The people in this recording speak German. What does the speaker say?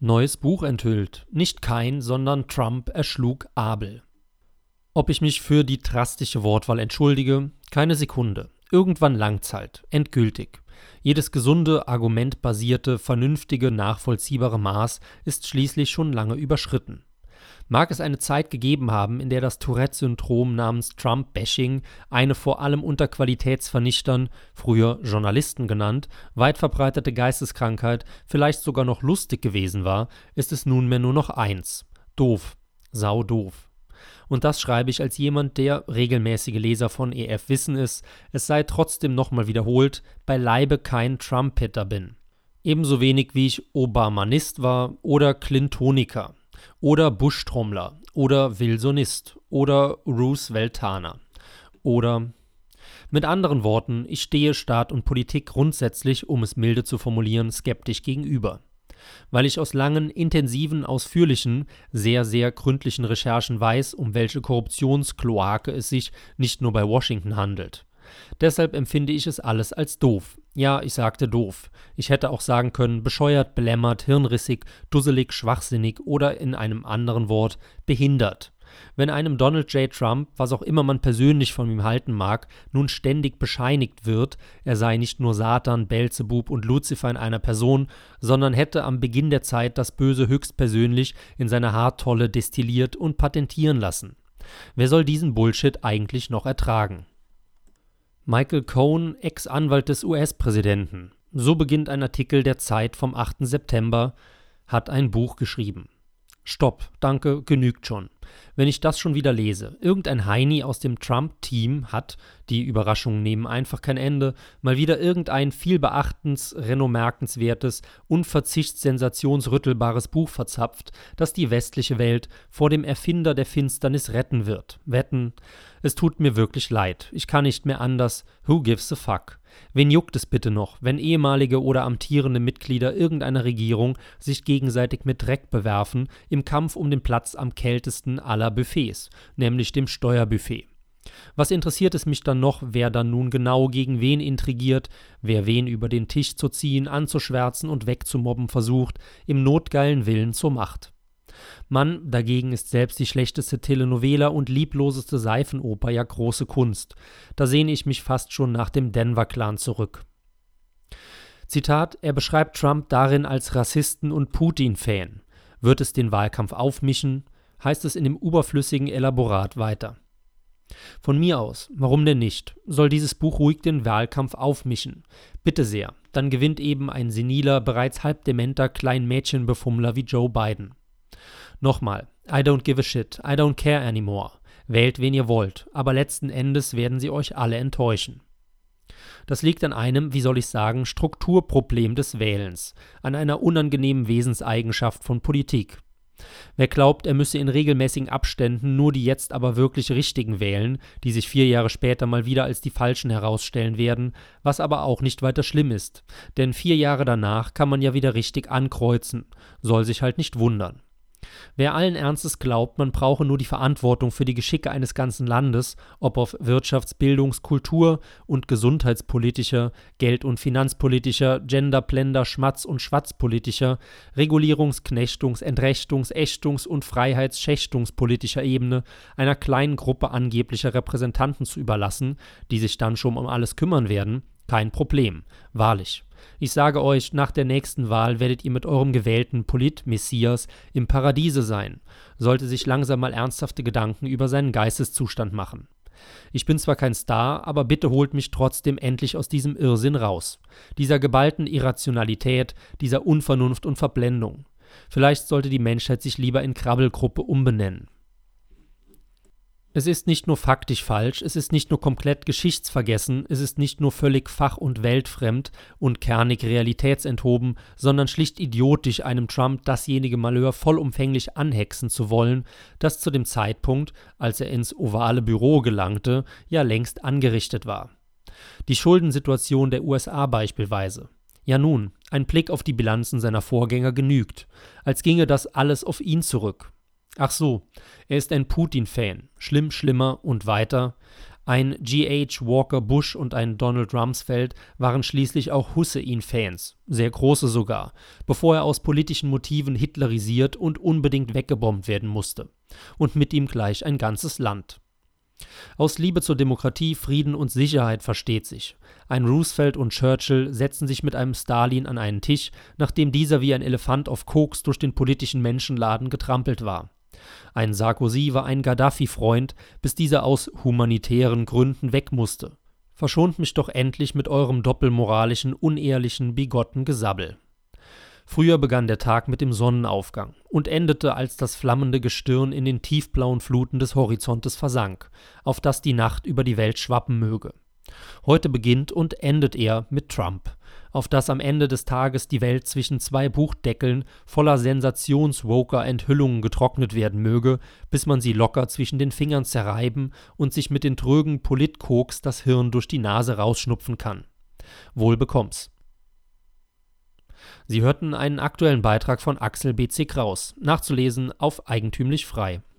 Neues Buch enthüllt. Nicht Kain, sondern Trump erschlug Abel. Ob ich mich für die drastische Wortwahl entschuldige? Keine Sekunde. Irgendwann langt's halt. Endgültig. Jedes gesunde, argumentbasierte, vernünftige, nachvollziehbare Maß ist schließlich schon lange überschritten. Mag es eine Zeit gegeben haben, in der das Tourette-Syndrom namens Trump-Bashing, eine vor allem unter Qualitätsvernichtern, früher Journalisten genannt, weit verbreitete Geisteskrankheit vielleicht sogar noch lustig gewesen war, ist es nunmehr nur noch eins: doof. Sau doof. Und das schreibe ich als jemand, der regelmäßige Leser von EF Wissen ist, es sei trotzdem nochmal wiederholt, beileibe kein Trumpeter bin. Ebenso wenig wie ich Obamanist war oder Clintoniker. Oder Bush-Trommler oder Wilsonist oder Rooseveltaner oder mit anderen Worten, ich stehe Staat und Politik grundsätzlich, um es milde zu formulieren, skeptisch gegenüber. Weil ich aus langen, intensiven, ausführlichen, sehr, sehr gründlichen Recherchen weiß, um welche Korruptionskloake es sich nicht nur bei Washington handelt. Deshalb empfinde ich es alles als doof. Ja, ich sagte doof. Ich hätte auch sagen können, bescheuert, belämmert, hirnrissig, dusselig, schwachsinnig oder in einem anderen Wort behindert. Wenn einem Donald J. Trump, was auch immer man persönlich von ihm halten mag, nun ständig bescheinigt wird, er sei nicht nur Satan, Beelzebub und Luzifer in einer Person, sondern hätte am Beginn der Zeit das Böse höchstpersönlich in seiner Haartolle destilliert und patentieren lassen. Wer soll diesen Bullshit eigentlich noch ertragen? Michael Cohen, Ex-Anwalt des US-Präsidenten, so beginnt ein Artikel der Zeit vom 8. September, hat ein Buch geschrieben. Stopp, danke, genügt schon. Wenn ich das schon wieder lese, irgendein Heini aus dem Trump-Team hat, die Überraschungen nehmen einfach kein Ende, mal wieder irgendein vielbeachtens, renommerkenswertes, unverzichts-sensationsrüttelbares Buch verzapft, das die westliche Welt vor dem Erfinder der Finsternis retten wird. Wetten? Es tut mir wirklich leid. Ich kann nicht mehr anders. Who gives a fuck? Wen juckt es bitte noch, wenn ehemalige oder amtierende Mitglieder irgendeiner Regierung sich gegenseitig mit Dreck bewerfen im Kampf um den Platz am kältesten aller Buffets, nämlich dem Steuerbuffet? Was interessiert es mich dann noch, wer dann nun genau gegen wen intrigiert, wer wen über den Tisch zu ziehen, anzuschwärzen und wegzumobben versucht, im notgeilen Willen zur Macht? Mann, dagegen ist selbst die schlechteste Telenovela und liebloseste Seifenoper ja große Kunst. Da sehne ich mich fast schon nach dem Denver-Clan zurück. Zitat, er beschreibt Trump darin als Rassisten und Putin-Fan. Wird es den Wahlkampf aufmischen, heißt es in dem überflüssigen Elaborat weiter. Von mir aus, warum denn nicht, soll dieses Buch ruhig den Wahlkampf aufmischen. Bitte sehr, dann gewinnt eben ein seniler, bereits halbdementer Kleinmädchenbefummler wie Joe Biden. Nochmal, I don't give a shit, I don't care anymore. Wählt, wen ihr wollt, aber letzten Endes werden sie euch alle enttäuschen. Das liegt an einem, wie soll ich sagen, Strukturproblem des Wählens, an einer unangenehmen Wesenseigenschaft von Politik. Wer glaubt, er müsse in regelmäßigen Abständen nur die jetzt aber wirklich Richtigen wählen, die sich 4 Jahre später mal wieder als die Falschen herausstellen werden, was aber auch nicht weiter schlimm ist, denn 4 Jahre danach kann man ja wieder richtig ankreuzen, soll sich halt nicht wundern. Wer allen Ernstes glaubt, man brauche nur die Verantwortung für die Geschicke eines ganzen Landes, ob auf wirtschafts-, bildungs-, kultur- und gesundheitspolitischer, geld- und finanzpolitischer, Gender-, Plender-, Schmatz- und Schwatzpolitischer, Regulierungs-, Knechtungs-, Entrechtungs-, Ächtungs- und Freiheits-, schächtungspolitischer Ebene einer kleinen Gruppe angeblicher Repräsentanten zu überlassen, die sich dann schon um alles kümmern werden, kein Problem, wahrlich. Ich sage euch, nach der nächsten Wahl werdet ihr mit eurem gewählten Polit-Messias im Paradiese sein, sollte sich langsam mal ernsthafte Gedanken über seinen Geisteszustand machen. Ich bin zwar kein Star, aber bitte holt mich trotzdem endlich aus diesem Irrsinn raus, dieser geballten Irrationalität, dieser Unvernunft und Verblendung. Vielleicht sollte die Menschheit sich lieber in Krabbelgruppe umbenennen. Es ist nicht nur faktisch falsch, es ist nicht nur komplett geschichtsvergessen, es ist nicht nur völlig fach- und weltfremd und kernig realitätsenthoben, sondern schlicht idiotisch, einem Trump dasjenige Malheur vollumfänglich anhexen zu wollen, das zu dem Zeitpunkt, als er ins ovale Büro gelangte, ja längst angerichtet war. Die Schuldensituation der USA beispielsweise. Ja nun, ein Blick auf die Bilanzen seiner Vorgänger genügt, als ginge das alles auf ihn zurück. Ach so, er ist ein Putin-Fan, schlimm, schlimmer und weiter. Ein G.H. Walker Bush und ein Donald Rumsfeld waren schließlich auch Hussein-Fans, sehr große sogar, bevor er aus politischen Motiven hitlerisiert und unbedingt weggebombt werden musste. Und mit ihm gleich ein ganzes Land. Aus Liebe zur Demokratie, Frieden und Sicherheit versteht sich. Ein Roosevelt und Churchill setzen sich mit einem Stalin an einen Tisch, nachdem dieser wie ein Elefant auf Koks durch den politischen Menschenladen getrampelt war. Ein Sarkozy war ein Gaddafi-Freund, bis dieser aus humanitären Gründen weg musste. Verschont mich doch endlich mit eurem doppelmoralischen, unehrlichen, bigotten Gesabbel. Früher begann der Tag mit dem Sonnenaufgang und endete, als das flammende Gestirn in den tiefblauen Fluten des Horizontes versank, auf das die Nacht über die Welt schwappen möge. Heute beginnt und endet er mit Trump, auf das am Ende des Tages die Welt zwischen zwei Buchdeckeln voller sensationswoker Enthüllungen getrocknet werden möge, bis man sie locker zwischen den Fingern zerreiben und sich mit den trögen Politkoks das Hirn durch die Nase rausschnupfen kann. Wohl bekomm's. Sie hörten einen aktuellen Beitrag von Axel B.C. Kraus, nachzulesen auf Eigentümlich Frei.